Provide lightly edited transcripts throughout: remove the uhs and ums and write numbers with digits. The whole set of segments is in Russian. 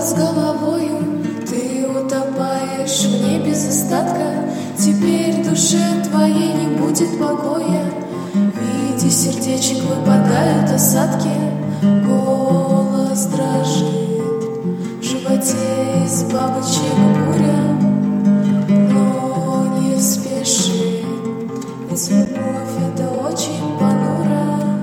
с головою, ты утопаешь в небе без остатка. Теперь душе твоей не будет покоя. В виде сердечек выпадают осадки. Голос дрожит в животе из бабочек буря, но не спешит, ведь любовь — это очень понуро.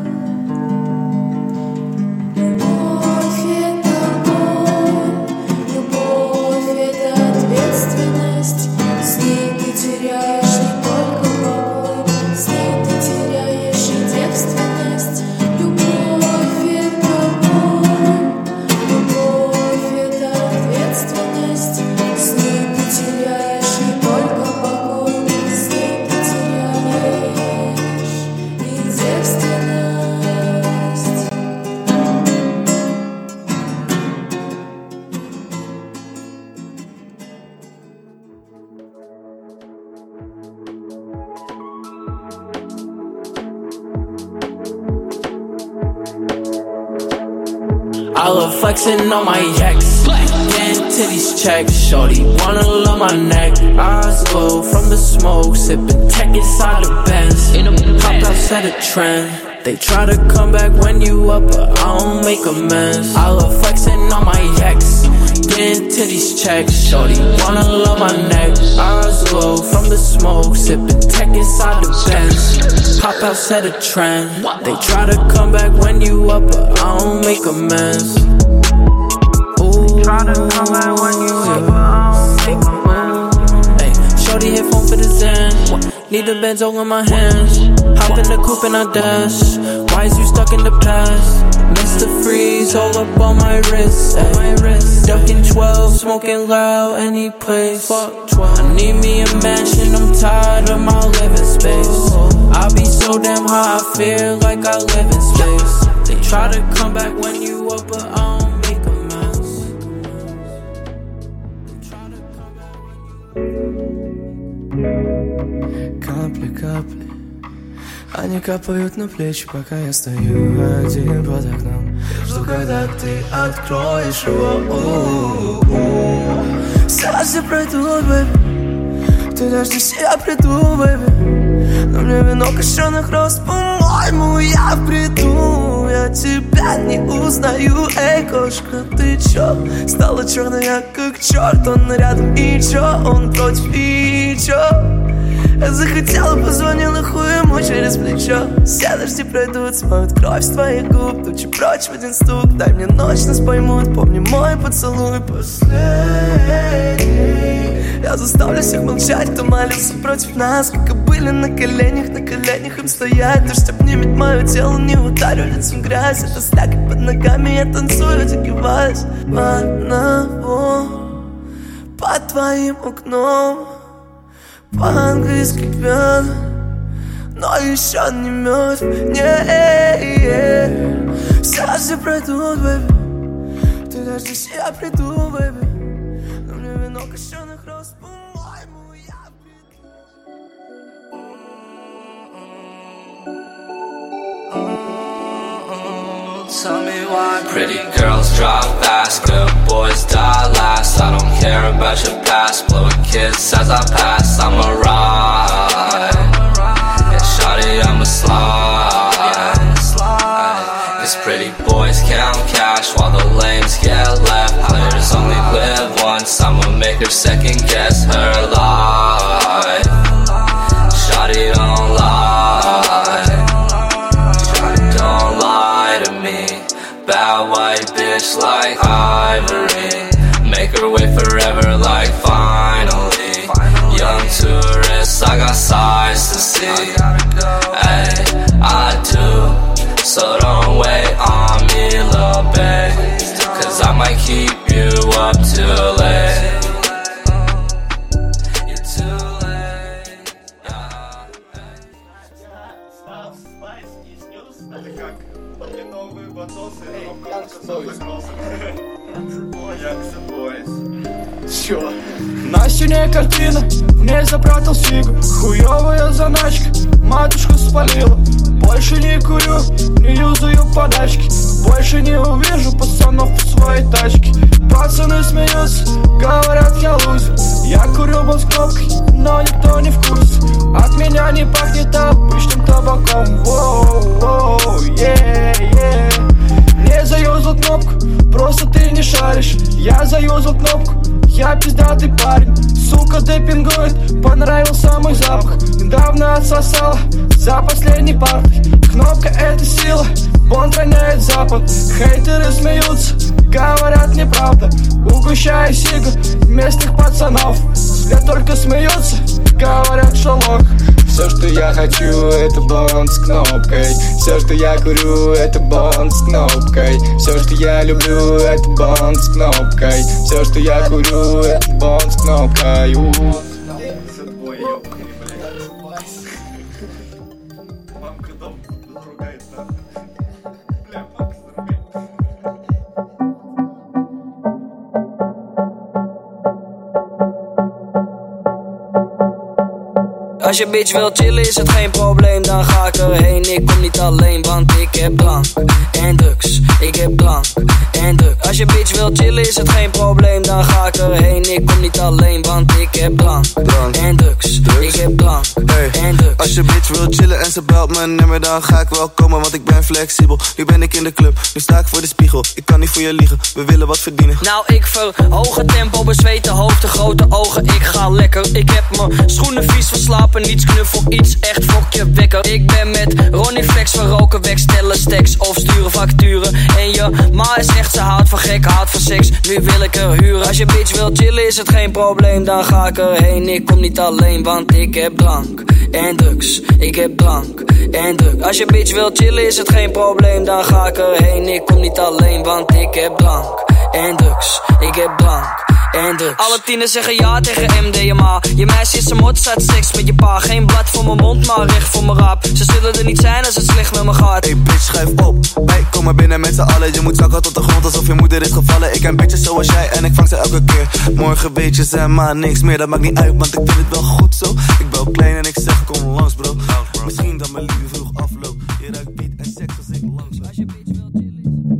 Любовь — это боль, любовь — это ответственность. С ней ты теряешь не только покой, с ней ты теряешь и девственность. Любовь — это боль, любовь — это ответственность. С ней ты теряешь не только покой, с ней ты теряешь и девственность. I love flexing on my ex, getting titties checked. Shorty wanna love my neck. Eyes glow from the smoke, sipping tech inside the Benz. Pop out, set a trend. They try to come back when you up, but I don't make amends. I love flexing on my ex, getting titties checked. Shorty wanna love my neck. Eyes glow from the smoke, sipping tech inside the Benz. Pop out, set a trend. They try to come back when you up, but I don't make amends. Ooh, try to come back when you up, but I don't make amends. Hey, shorty hit phone for the Zen. Need the Benz all in my hands. Hop in the coupe and I dash. Why is you stuck in the past? Mr. Freeze, hold up on my wrist. Ducking 12, smoking loud, any place. Fuck 12. I need me a mansion, I'm tired of my living space. I be so damn high, I feel like I live in space. They try to come back when you up, but I don't make a mess. They try to come back when you. Капли, капли, они капают на плечи, пока я стою один под окном. Жду, когда ты откроешь его. Сердце пройдут, бэйби, ты дождись, я приду, бэйби. Но мне вино кощёных роз, по-моему, я в бреду. Я тебя не узнаю, эй, кошка, ты чё? Стала черная, как черт, он рядом, и чё? Он против, и чё? Я захотела, позвонила хуй ему через плечо. Все дожди пройдут, смоют кровь с твоих губ. Тучи прочь в один стук, дай мне ночь, нас поймут. Помни мой поцелуй последний. Я заставлю всех молчать, кто молился против нас. Как и были на коленях им стоять. Дождь обнимет мое тело, не ударю лицом в грязь. Это слякоть под ногами, я танцую, загибаюсь. Одного под твоим окном. По-английски пьян, но еще не мертв. Все пройдут, бэйби. Ты дождись, я приду, бэйби. Но мне вино кощёных роз, по-моему, я приду. Tell me why pretty girls drive fast, good boys die last. I don't care about your past, blowing kids as I pass. I'm a ride, yeah, shawty, I'm a slide. Cause pretty boys count cash while the lames get left. Players only live once, I'ma make her second guess her life. Shawty, don't lie, don't lie to me. Bad white bitch like ivory, make her wait forever like finally. Young tourist, I got sights to see. Ay, I do, so don't wait on me, little babe, cause I might keep you up too late. You're too late, yeah. Это как? Мне новые батосы, Янкс Бойс. Чё? На стене картина, в ней запрятал фигу. Хуёвая заначка, матушка спалила. Больше не курю, не юзаю подачки. Больше не увижу пацанов в своей тачке. Пацаны смеются, говорят я лузер. Я курю бал с кнопкой, но никто не в курсе. От меня не пахнет обычным табаком. Воу-воу, yeah. Не заюзал кнопку, просто ты не шаришь. Я заюзал кнопку, я пиздатый парень. Сука депингует, понравился мой запах. Недавно отсосала за последней партой. Кнопка это сила, бонт роняет запад. Хейтеры смеются, говорят неправда. Угощаю сига местных пацанов. Все только смеются, говорят что лох. Все, что я хочу, это бонт с кнопкой. Все, что я курю, это бонт с кнопкой. Все, что я люблю, это бонт с кнопкой. Все, что я курю, это бонт с кнопкой. Сэдбой, ёбаный, блядь. Мамка дом заругает нахуй. Бля, мамка заругает. Als je bitch wil chillen is het geen probleem, dan ga ik erheen. Ik kom niet alleen, want ik heb drank en drugs. Ik heb drank en drugs. Als je bitch wil chillen is het geen probleem, dan ga ik erheen. Ik kom niet alleen, want ik heb drank en drugs. Ik heb drank en drugs. Als je bitch wil chillen en ze belt mijn nummer, dan ga ik wel komen, want ik ben flexibel. Nu ben ik in de club, nu sta ik voor de spiegel. Ik kan niet voor je liegen, we willen wat verdienen. Nou, ik verhoog het tempo, bezweten hoofd, de grote ogen. Ik ga lekker, ik heb mijn schoenen vies verslapen. Niets knuffel, iets echt fokje wekker. Ik ben met Ronnie Flex, we roken weg, stellen stacks of sturen facturen. En je ma is echt, ze houdt van gek, houdt van seks. Nu wil ik er huren. Als je bitch wil chillen is het geen probleem, dan ga ik erheen. Ik kom niet alleen, want ik heb drank en drugs. Ik heb drank en drugs. Als je bitch wil chillen is het geen probleem, dan ga ik erheen. Ik kom niet alleen, want ik heb drank en drugs. Ik heb drank en drugs. Alle tieners zeggen ja tegen MDMA. Je meisje is een mot, staat seks met je pa. Geen blad voor mijn mond, maar recht voor mijn raap. Ze zullen er niet zijn als het slecht met me gaat. Hey bitch, schuif op. Wij komen binnen met z'n allen. Je moet zakken tot de grond alsof je moeder is gevallen. Ik ken bitches zoals jij en ik vang ze elke keer. Morgen weet je ze maar niks meer. Dat maakt niet uit, want ik vind het wel goed zo. Ik ben klein en ik zeg kom langs bro. Misschien dat mijn liefde vroeg afloopt. Je ruikt beat en seks als ik langs loop. Als je bitch wil chillen.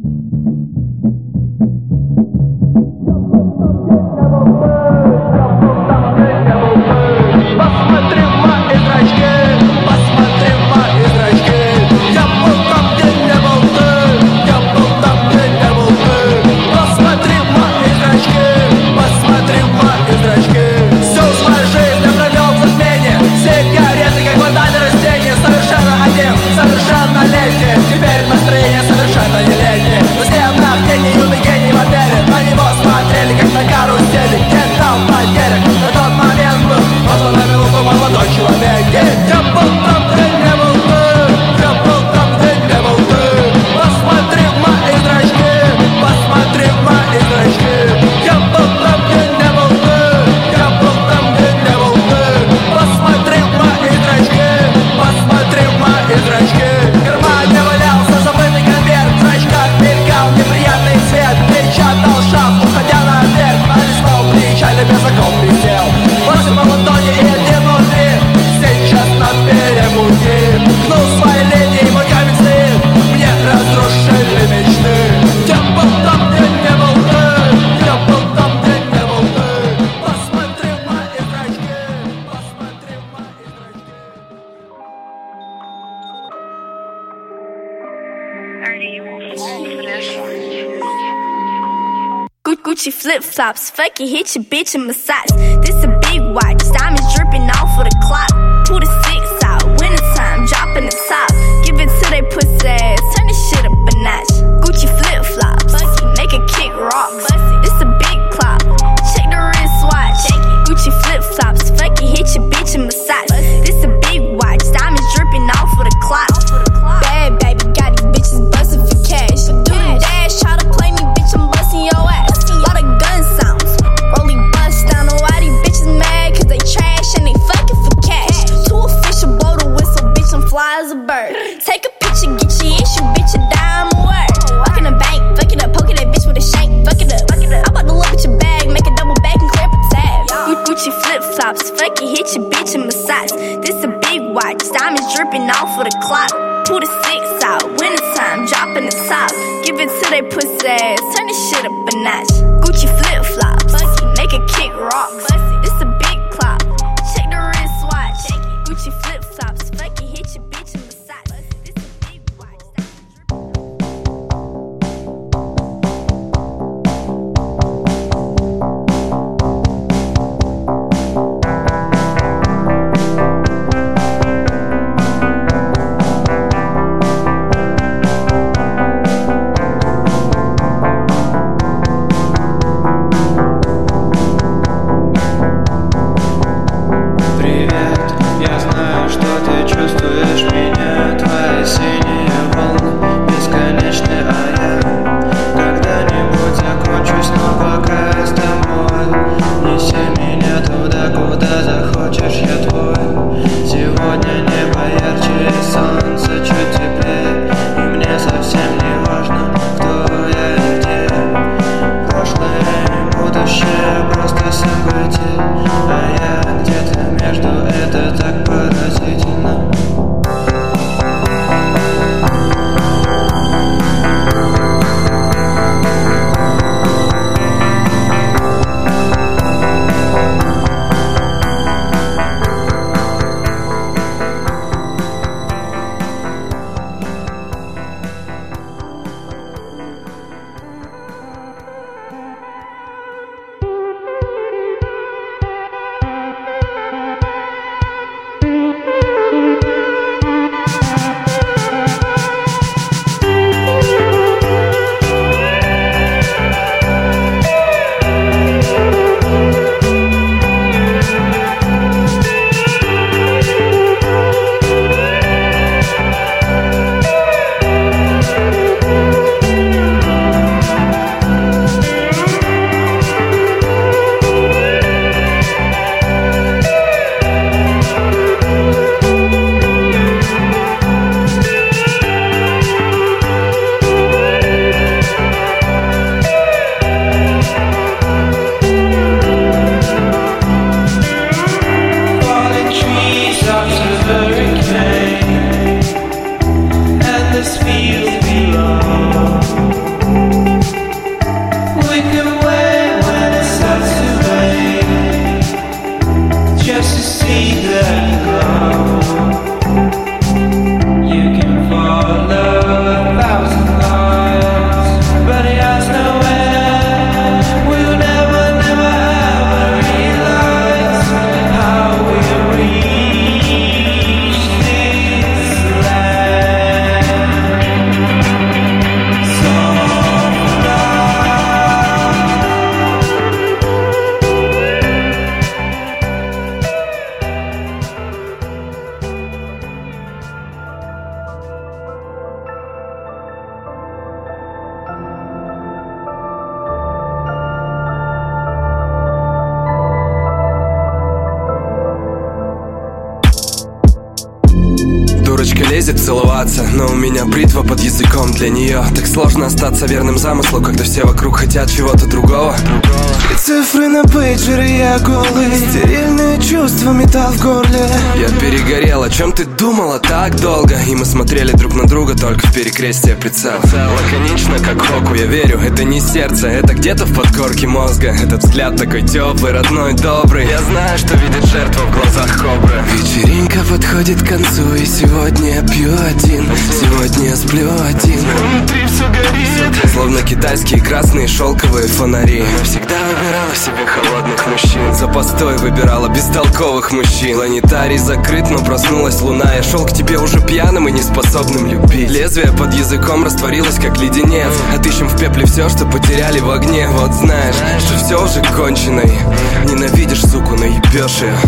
Теперь настроение совершенно не летнее. На стенах тени, юный гений в отеле. На него смотрели, как на карусели. Кентал потерян, на тот момент был. Можно на минуту молодой человек. Я был там, где не был ты. Я был там, где не был ты. Посмотри в мои зрачки. Посмотри в мои зрачки. Я был там, где не был ты. Я был там, где не был ты. Посмотри в мои зрачки. Посмотри в мои зрачки. Неприятный свет, печатал шаг, уходя наверх. Налистал плечами, без оков присел. 8 в ладони и 1 внутри. Сейчас на перепути. Гнул свои линии, мой камень стоит. Мне разрушили мечты. Я был там, где не был ты. Я был там, где не был ты. Посмотри в мои зрачки. Посмотри в мои Gucci flip-flops, fuck it, hit your bitch in massage. This a big watch, diamonds dripping off of the clock. Pull the 6 out, wintertime, dropping the top. Give it to they pussy ass, turn this shit up a notch. Gucci flip-flops, make a kick rocks. This a big clock, check the wristwatch. Gucci flip-flops, fuck it, hit your bitch in massage. This a big watch, diamonds dripping off of the clock. Bad baby, got these bitches bustin' for cash. Do the dash, try to play me, bitch, I'm bustin' your ass. Lot of gun sounds, rolly bust down. Know why these bitches mad? Cause they trash and they fucking for cash. Too official, blow the whistle, bitch, I'm fly as a bird. Take a picture, get your issue, bitch, a dime a word. Walk in the bank, fuck it up, poke that bitch with a shank, fuck it up. I'm about to look at your bag, make a double back and clear up a tab. Gucci flip-flops, fuck it, hit your bitch in massage. This a big watch, diamonds dripping off of the clock. Pull the 6 out, wintertime, dropping the top. Give it to they pussy ass, turn this shit up a notch. Gucci flip-flops, make a kick rocks. It's a big clock, check the wristwatch. Gucci flip-flops, fuck it, hit your bitch in the socks. This a big watch. Лезет целоваться, но у меня бритва под языком для нее. Так сложно остаться верным замыслу, когда все вокруг хотят чего-то другого. И цифры на пейджере, я голый, стерильные чувства, металл в горле. Я перегорел, о чем ты думала так долго? И мы смотрели друг на друга только в перекрестие прицела. Лаконично, как Хоку, я верю, это не сердце, это где-то в подкорке мозга. Этот взгляд такой теплый, родной, добрый. Я знаю, что видит жертва в глазах кобры. Вечеринка подходит к концу, и сегодня я пью один, сегодня я сплю один. Внутри все горит, словно китайские красные шелковые фонари. Всегда выбирала себе холодных мужчин, за постой выбирала бестолковых мужчин. Планетарий закрыт, но проснулась луна. Я шел к тебе уже пьяным и неспособным любить. Лезвие под языком растворилось, как леденец. Отыщем в пепле все, что потеряли в огне. Вот знаешь, что все уже кончено. Ненавидишь, суку, наебешь ее.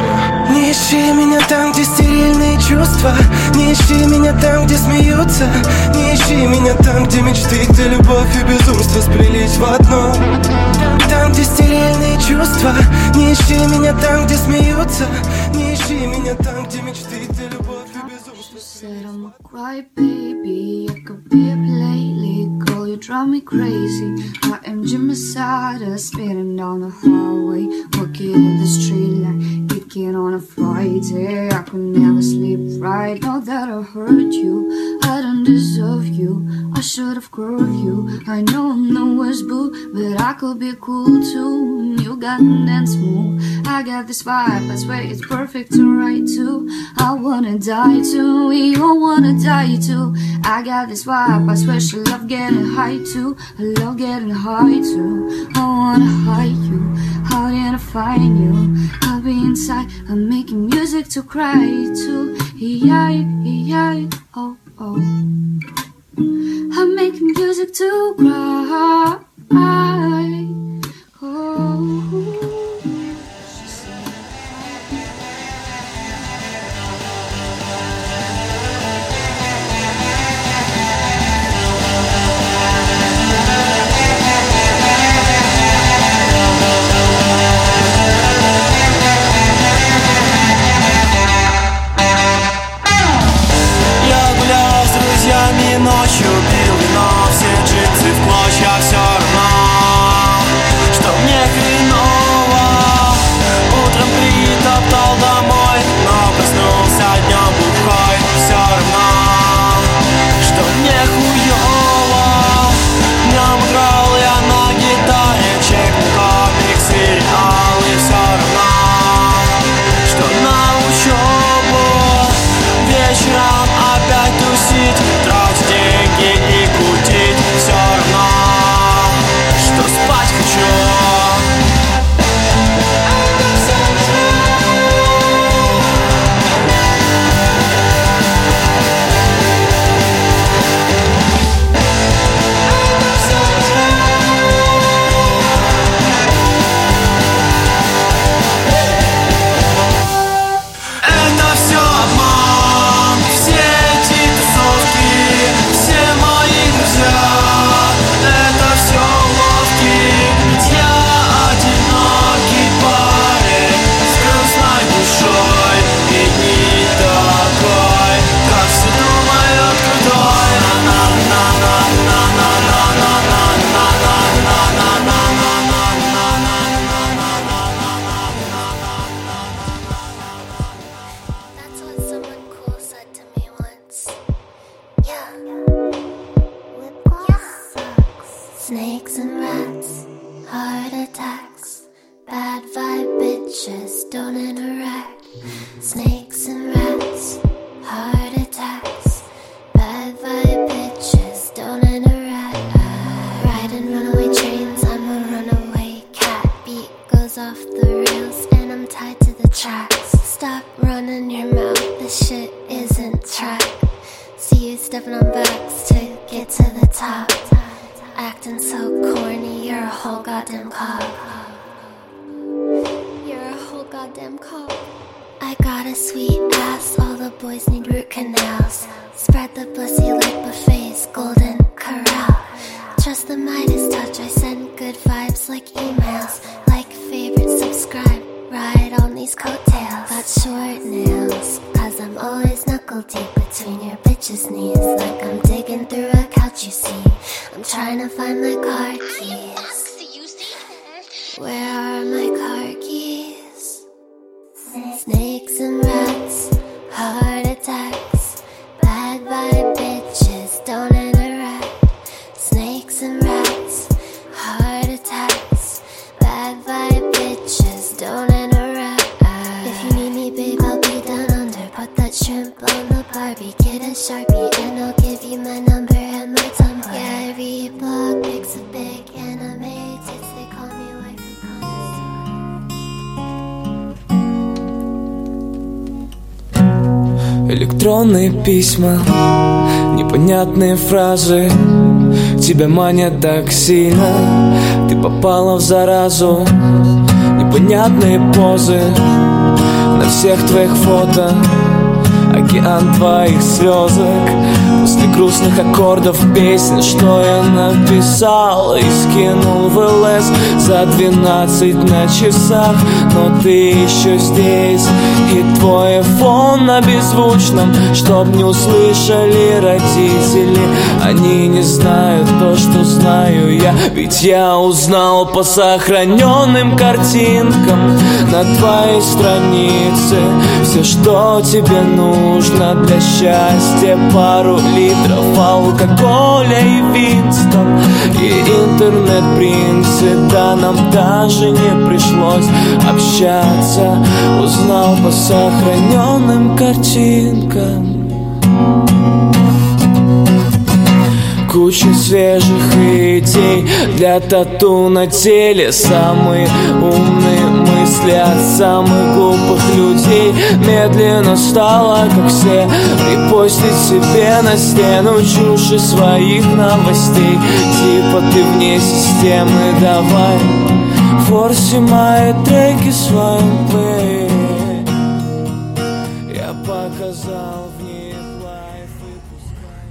Не ищи меня там, где стерильные чувства. Не ищи меня там, где смеются. Не ищи меня там, где мечты, где любовь и безумство сплелись в одно. Там, где стерильные чувства. Не ищи меня там, где смеются. Не ищи меня там, где мечты, где любовь и безумство. Said I'm a cry baby, I could be up lately. Girl, you drive me crazy. I am Jimmy Sada, speeding down the highway, walking in the street like kicking on a Friday. I could never sleep right, know that I hurt you, I don't deserve you. I should've curved you. I know I'm the worst boo, but I could be cool too. You got a dance move, I got this vibe, I swear it's perfect to write to. I wanna die too, we all wanna die too. I got this vibe, I swear she love getting high too. I love getting high too. I wanna hide you, how did I find you? I'll be inside, I'm making music to cry to. Oh, oh. I'm making music to cry. Oh. Ночью пил вино, все джинсы в клочья, все равно, что мне хреново. Утром притоптал домой, но проснулся днем бухой. Все равно, что мне хуёво. Днем играл я на гитаре, чекнул комикс, сериал. И все равно, что на учебу. Вечером опять тусить, тратить деньги и кутить. Все равно, что спать хочу. Это все обман, все эти тусовки, все мои друзья. Это все уловки, ведь я одинокий парень с грустной душой и не такой, как все думают крутой. That's what someone cool said to me once. Yeah. Lip gloss sucks. Snakes and rats, heart attacks. Bad vibe bitches don't interact. Snakes and rats, heart attacks. Bad vibe bitches don't interact. Riding runaway trains, I'm a runaway cat. Beat goes off the rails and I'm tied to the tracks. Stop running your mouth, this shit isn't track. See you stepping on backs to get to the top. Acting so corny, you're a whole goddamn cop. You're a whole goddamn cop. I got a sweet ass, all the boys need root canals. Spread the pussy like buffets, golden corral. Trust the Midas touch, I send good vibes like emails. Like, favorite, subscribe, ride on these coattails. Got short nails, cause I'm always knuckle deep between your bitch's knees. Like I'm digging through a couch, you see. I'm trying to find my car keys. Where are my car keys? Snakes and rats, heart attacks. Bad vibe bitches don't interact. Snakes and rats, heart attacks. Bad vibe bitches don't interact. If you need me, babe, I'll be down under. Put that shrimp on the Barbie. Get a Sharpie and I'll give you my number and my Tumblr. Yeah, I read blog pics of big anime tits. They call me wife connoisseur. Электронные письма, непонятные фразы. Тебя манят так сильно, ты попала в заразу. Непонятные позы на всех твоих фото. Океан твоих слезок после грустных аккордов песен, что я написал и скинул в ЛС за 12 на часах. Но ты еще здесь, и твой iPhone на беззвучном, чтоб не услышали родители. Они не знают то, что знаю я, ведь я узнал по сохраненным картинкам на твоей странице все, что тебе нужно для счастья. Пару литров алкоголя и Винстон, и интернет-принцы. Да, нам даже не пришлось общаться, узнал по сохраненным картинкам. Куча свежих идей для тату на теле. Самые умные мысли от самых глупых людей. Медленно стало, как все, репостить себе на стену чушь из своих новостей. Типа ты вне системы, давай форси мои треки в своем плее. Я показал в них лайф и пускай.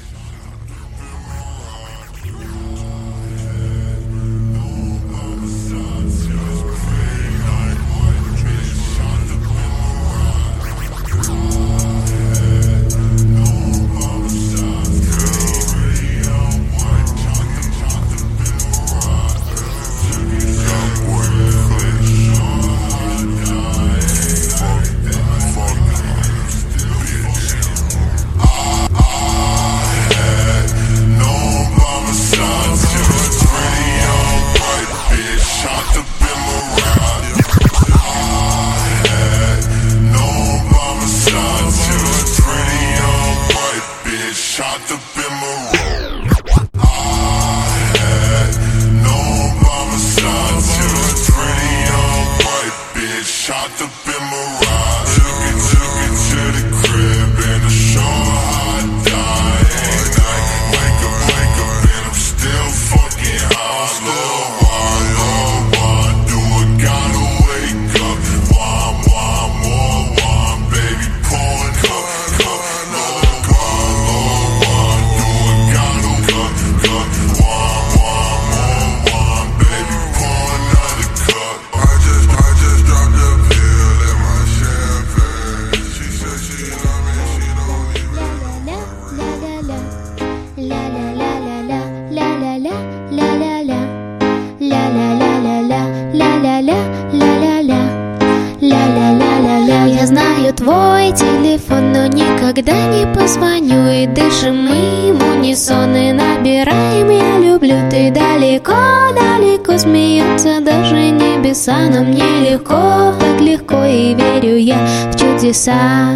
Я знаю твой телефон, но никогда не позвоню. И дышим мы в унисон и набираем «Я люблю». Ты далеко, далеко, смеются даже небеса. Нам нелегко, так легко, и верю я в чудеса.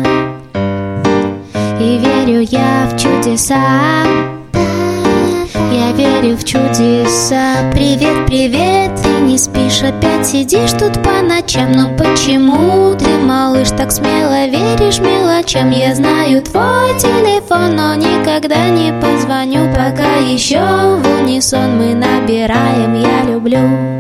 И верю я в чудеса. Я верю в чудеса. Привет, привет, ты не спишь, опять сидишь тут по ночам. Но почему ты, малыш, так смело веришь мелочам? Я знаю твой телефон, но никогда не позвоню. Пока еще в унисон мы набираем «Я люблю».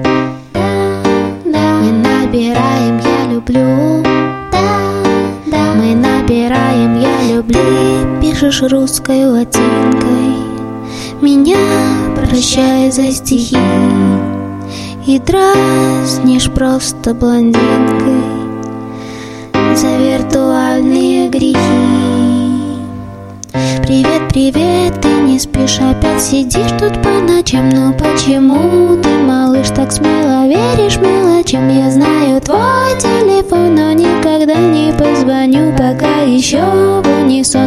Мы набираем «Я люблю». Мы набираем «Я люблю». Ты пишешь русской латинкой, меня прощай за стихи, и дразнишь просто блондинкой за виртуальные грехи. Привет, привет, ты не спишь, опять сидишь тут по ночам. Но почему ты, малыш, так смело веришь мелочам? Я знаю твой телефон, но никогда не позвоню. Пока еще в унисон